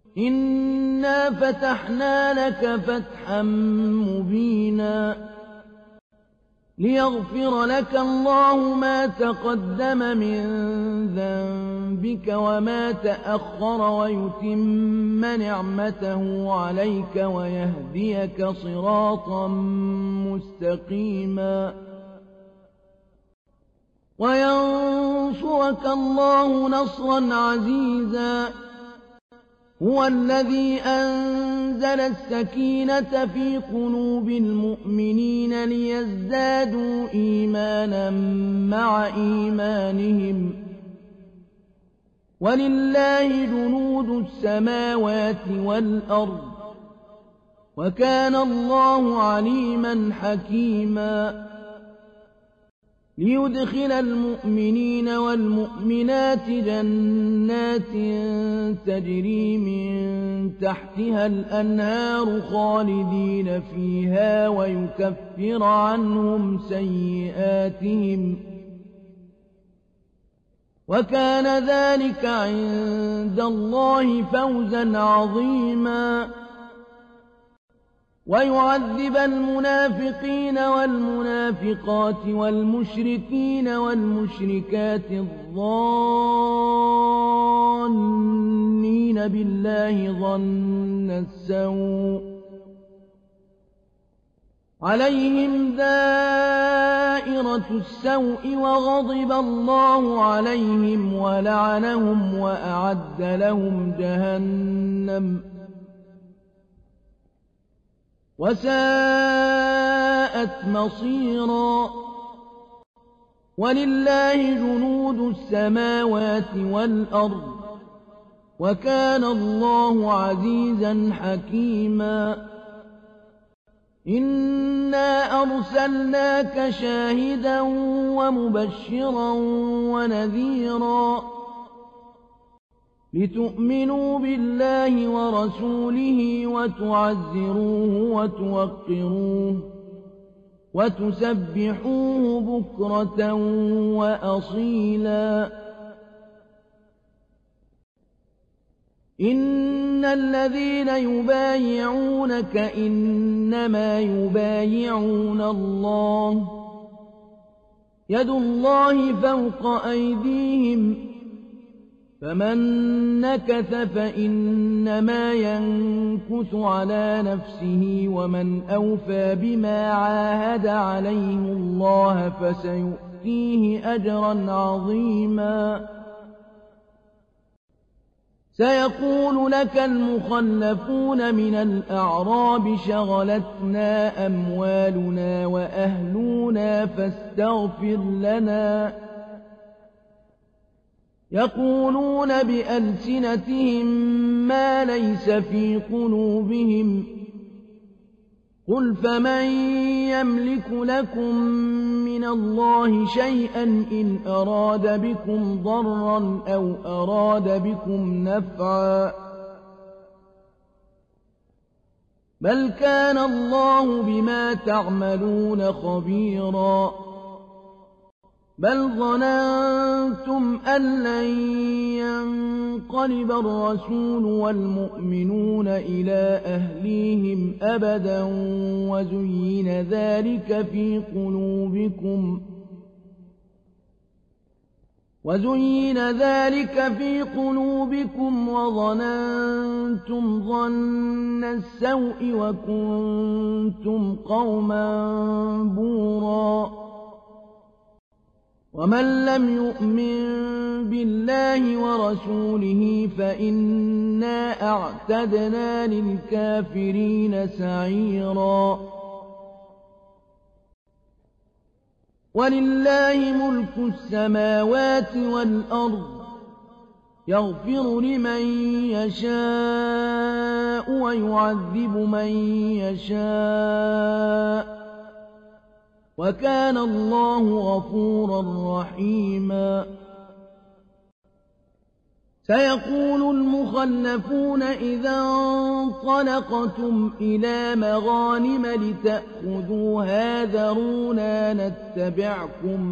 إنا فتحنا لك فتحا مبينا ليغفر لك الله ما تقدم من ذنبك وما تأخر ويتم نعمته عليك ويهديك صراطا مستقيما وينصرك الله نصرا عزيزا هو الذي أنزل السكينة في قلوب المؤمنين ليزدادوا إيمانا مع إيمانهم ولله جنود السماوات والأرض وكان الله عليما حكيما ليدخل المؤمنين والمؤمنات جنات تجري من تحتها الأنهار خالدين فيها ويكفر عنهم سيئاتهم وكان ذلك عند الله فوزا عظيما ويعذب المنافقين والمنافقات والمشركين والمشركات الظانين بالله ظن السوء عليهم دائرة السوء وغضب الله عليهم ولعنهم وأعد لهم جهنم وساءت مصيرا ولله جنود السماوات والأرض وكان الله عزيزا حكيما إنا أرسلناك شاهدا ومبشرا ونذيرا لتؤمنوا بالله ورسوله وتعزروه وتوقروه وتسبحوه بكرة وأصيلا إن الذين يبايعونك إنما يبايعون الله يد الله فوق أيديهم فمن نكث فإنما ينكث على نفسه ومن أوفى بما عاهد عليه الله فسيؤتيه أجرا عظيما سيقول لك المخلفون من الأعراب شغلتنا أموالنا وأهلنا فاستغفر لنا يقولون بألسنتهم ما ليس في قلوبهم قل فمن يملك لكم من الله شيئا إن أراد بكم ضرا أو أراد بكم نفعا بل كان الله بما تعملون خبيرا بل ظننتم أن لن ينقلب الرسول والمؤمنون إلى أهليهم أبدا وزين ذلك في قلوبكم وظننتم ظن السوء وكنتم قوما بورا ومن لم يؤمن بالله ورسوله فإنا أعتدنا للكافرين سعيرا ولله ملك السماوات والأرض يغفر لمن يشاء ويعذب من يشاء وكان الله غفورا رحيما سيقول المخلفون إذا انطلقتم إلى مغانم لتأخذوها ذرونا نتبعكم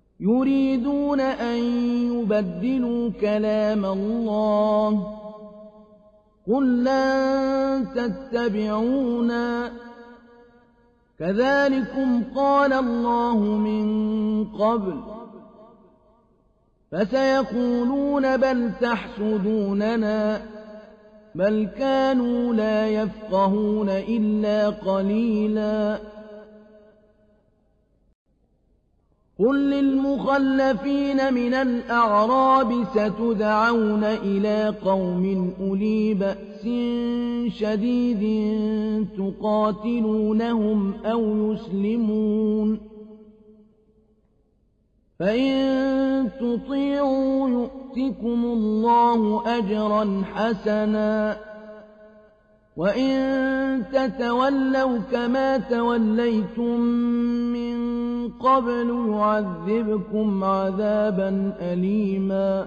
يريدون أن يبدلوا كلام الله قل لن تتبعونا كذلكم قال الله من قبل فسيقولون بل تحسدوننا بل كانوا لا يفقهون إلا قليلا قل للمخلفين من الأعراب ستدعون إلى قوم أولي بأس شديد تقاتلونهم أو يسلمون فإن تطيعوا يؤتكم الله أجرا حسنا وإن تتولوا كما توليتم من قبل يعذبكم عذابا أليما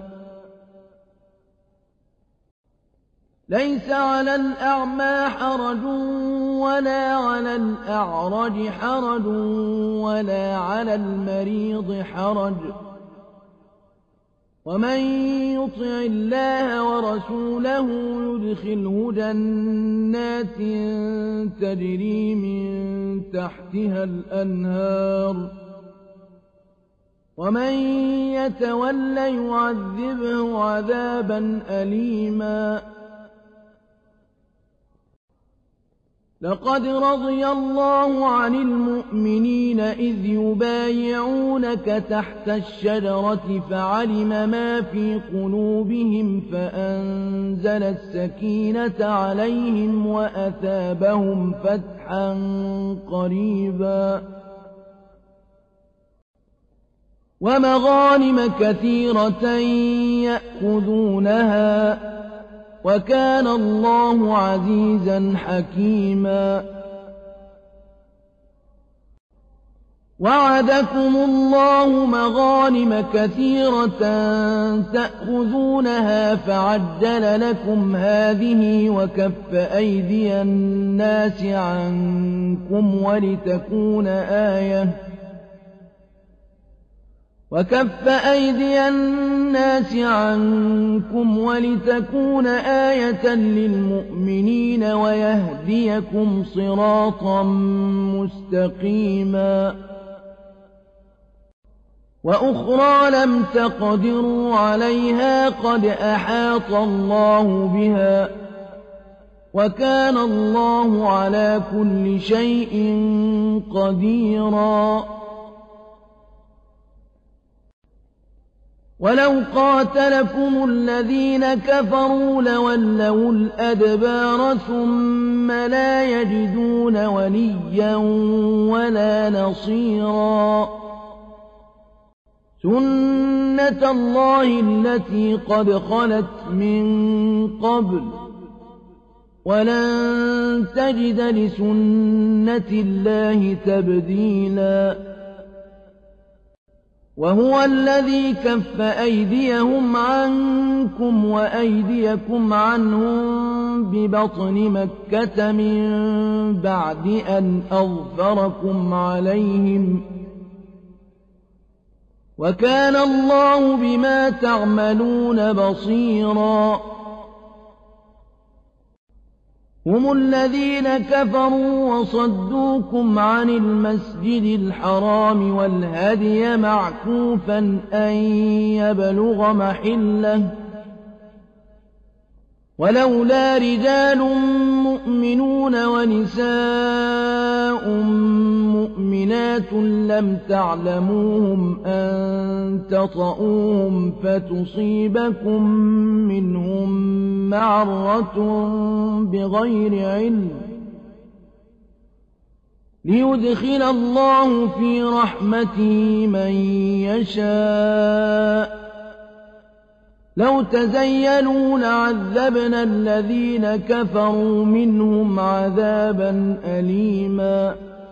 ليس على الأعمى حرج ولا على الأعرج حرج ولا على المريض حرج ومن يطع الله ورسوله يدخله جنات تجري من تحتها الأنهار ومن يتول يعذبه عذابا أليما لقد رضي الله عن المؤمنين إذ يبايعونك تحت الشجرة فعلم ما في قلوبهم فأنزل السكينة عليهم وأثابهم فتحا قريبا ومغانم كثيرة يأخذونها وكان الله عزيزا حكيما وعدكم الله مغانم كثيرة تأخذونها فعجل لكم هذه وكف أيدي الناس عنكم ولتكون آية للمؤمنين ويهديكم صراطا مستقيما وأخرى لم تقدروا عليها قد أحاط الله بها وكان الله على كل شيء قديرا ولو قاتلكم الذين كفروا لولوا الأدبار ثم لا يجدون وليا ولا نصيرا سنة الله التي قد خلت من قبل ولن تجد لسنة الله تبديلا وهو الذي كف أيديهم عنكم وأيديكم عنهم ببطن مكة من بعد أن أظفركم عليهم وكان الله بما تعملون بصيرا هم الذين كفروا وصدوكم عن المسجد الحرام والهدي معكوفا أن يبلغ محله ولولا رجال مؤمنون ونساء مؤمنات لم تعلموهم أن تطؤوهم فتصيبكم منهم معرة بغير علم ليدخل الله في رحمته من يشاء لو تزينوا لعذبنا الذين كفروا منهم عذابا أليما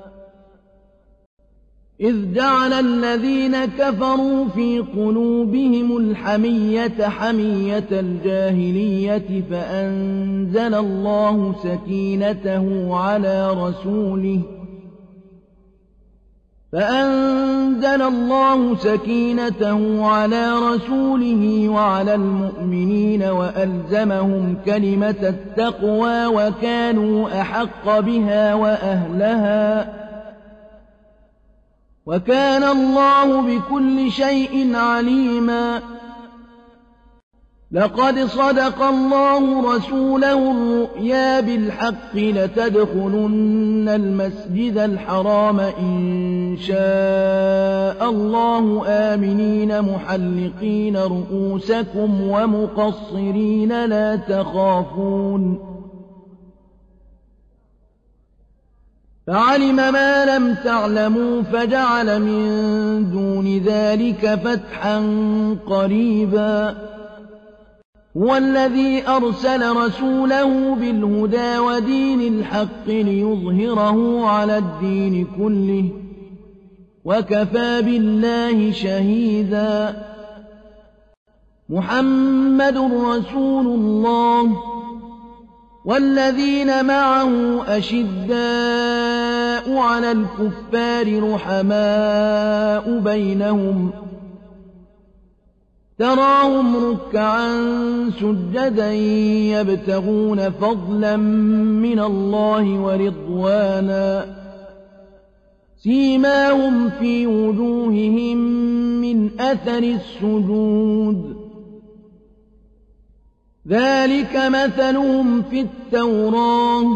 إذ جعل الذين كفروا في قلوبهم الحمية حمية الجاهلية فأنزل الله سكينته على رسوله فأنزل الله سكينته على رسوله وعلى المؤمنين وألزمهم كلمة التقوى وكانوا أحق بها وأهلها وكان الله بكل شيء عليما. لقد صدق الله رسوله الرؤيا بالحق لتدخلن المسجد الحرام إن شاء الله آمنين محلقين رؤوسكم ومقصرين لا تخافون فعلم ما لم تعلموا فجعل من دون ذلك فتحا قريبا. هو الذي أرسل رسوله بالهدى ودين الحق ليظهره على الدين كله وكفى بالله شهيدا. محمد رسول الله والذين معه أشداء على الكفار رحماء بينهم تراهم ركعا سجدا يبتغون فضلا من الله ورضوانا سيماهم في وجوههم من أثر السجود ذلك مثلهم في التوراة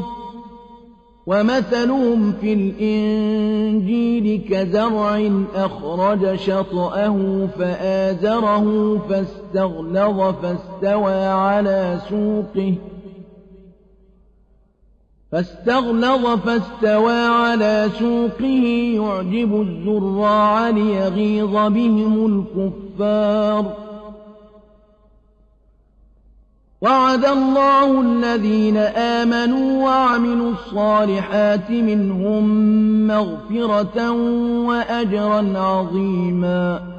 ومثلهم في الإنجيل كزرع أخرج شطأه فآزره فاستغلظ فاستوى على سوقه يعجب الزراع ليغيظ بهم الكفار. وعد الله الذين آمنوا وعملوا الصالحات منهم مغفرة وأجرا عظيما.